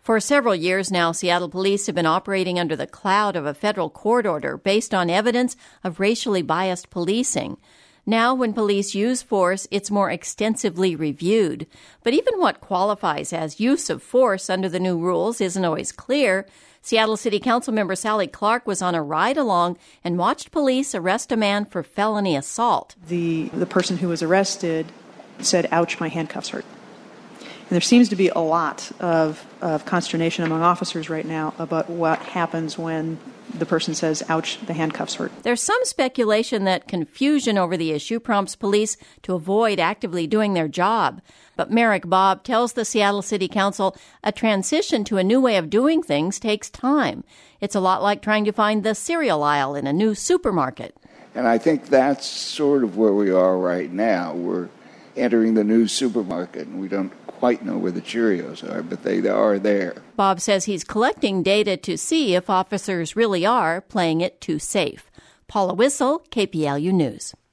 For several years now, Seattle police have been operating under the cloud of a federal court order based on evidence of racially biased policing. Now, when police use force, it's more extensively reviewed. But even what qualifies as use of force under the new rules isn't always clear. Seattle City Council member Sally Clark was on a ride-along and watched police arrest a man for felony assault. The person who was arrested said, "Ouch, my handcuffs hurt." And there seems to be a lot of consternation among officers right now about what happens when the person says, "Ouch, the handcuffs hurt." There's some speculation that confusion over the issue prompts police to avoid actively doing their job. But Merrick Bobb tells the Seattle City Council a transition to a new way of doing things takes time. It's a lot like trying to find the cereal aisle in a new supermarket. And I think that's sort of where we are right now. We're entering the new supermarket, and we don't quite know where the Cheerios are, but they are there. Bobb says he's collecting data to see if officers really are playing it too safe. Paula Whistle, KPLU News.